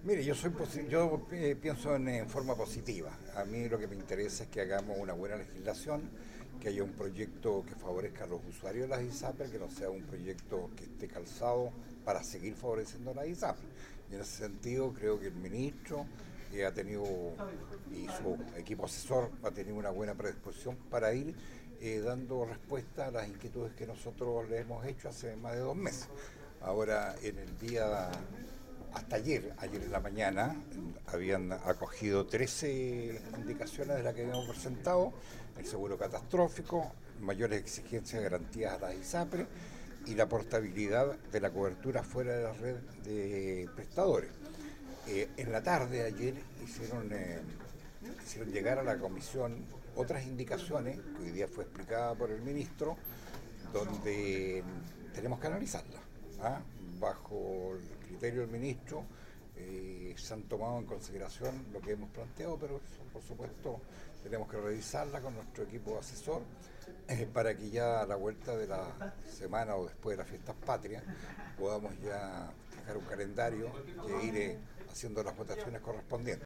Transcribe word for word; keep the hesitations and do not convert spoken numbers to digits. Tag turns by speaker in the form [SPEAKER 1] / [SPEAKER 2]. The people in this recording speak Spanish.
[SPEAKER 1] Mire, yo soy posi- yo eh, pienso en, en forma positiva. A mí lo que me interesa es que hagamos una buena legislación, que haya un proyecto que favorezca a los usuarios de las ISAPRE, que no sea un proyecto que esté calzado para seguir favoreciendo a las ISAPRE. Y en ese sentido creo que el ministro eh, ha tenido y su equipo asesor ha tenido una buena predisposición para ir eh, dando respuesta a las inquietudes que nosotros le hemos hecho hace más de dos meses. Ahora, en el día hasta ayer, ayer en la mañana, habían acogido trece indicaciones de las que habíamos presentado: el seguro catastrófico, mayores exigencias de garantías a las ISAPRE y la portabilidad de la cobertura fuera de la red de prestadores. Eh, en la tarde ayer hicieron, eh, hicieron llegar a la comisión otras indicaciones, que hoy día fue explicada por el ministro, donde tenemos que analizarlas. ¿Ah? Bajo el criterio del ministro, eh, se han tomado en consideración lo que hemos planteado, pero eso, por supuesto, tenemos que revisarla con nuestro equipo asesor eh, para que ya a la vuelta de la semana o después de las fiestas patrias podamos ya fijar un calendario que iré haciendo las votaciones correspondientes.